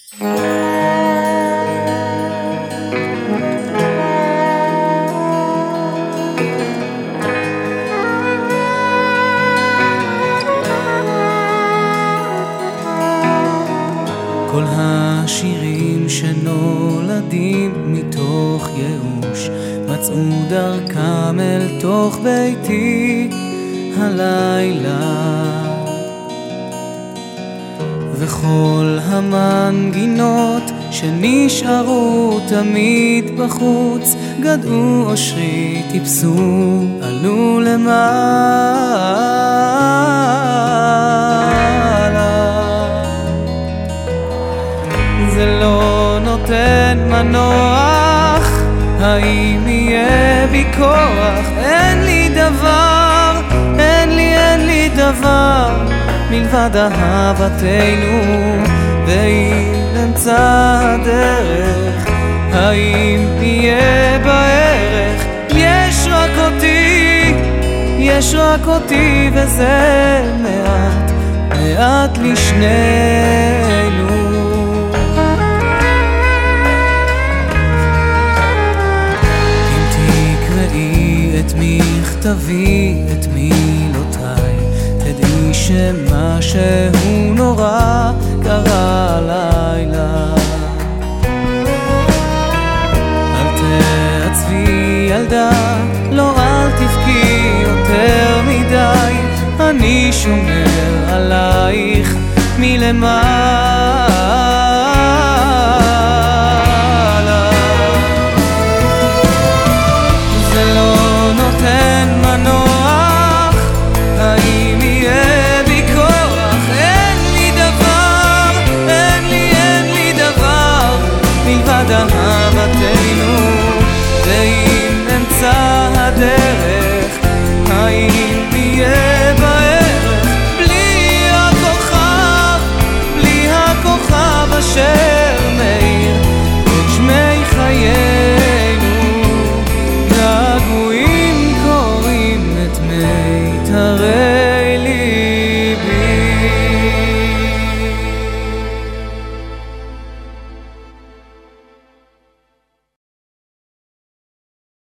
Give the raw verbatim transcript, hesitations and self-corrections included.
כל השירים שנולדים מתוך ייאוש מצאו דרכם אל תוך ביתי הלילה, וכל המנגינות שנשארו תמיד בחוץ גדעו אושרי, טיפסו, עלו למעלה. זה לא נותן מנוח, האם יהיה בי כוח? אין לי דבר, אין לי, אין לי דבר מלבד אהבתנו, ואם אמצע הדרך האם יהיה בערך? יש רק אותי, יש רק אותי, וזה מעט, מעט לשנינו. את מכתבי, את מילותיי, תדעי שמשהו נורא קרה לילה. אל תעצבי ילדה, לא אל תבכי יותר מדי, אני שומר עלייך מלמעלה.